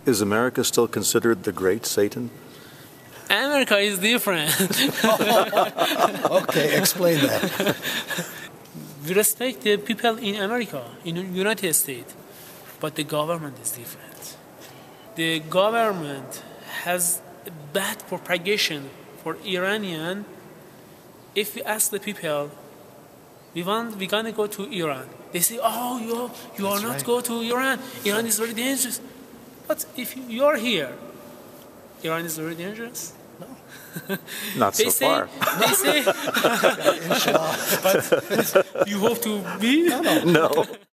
Is America still considered the great Satan? America is different. Okay, explain that. We respect the people in America, in the United States, but the government is different. The government has bad propagation for Iranian. If we ask the people, we're gonna go to Iran, they say, "Oh, you are not go to Iran. Iran is very dangerous." But if you are here, Iran is very dangerous. Not so far. They say, Inshallah. but you hope to be? No.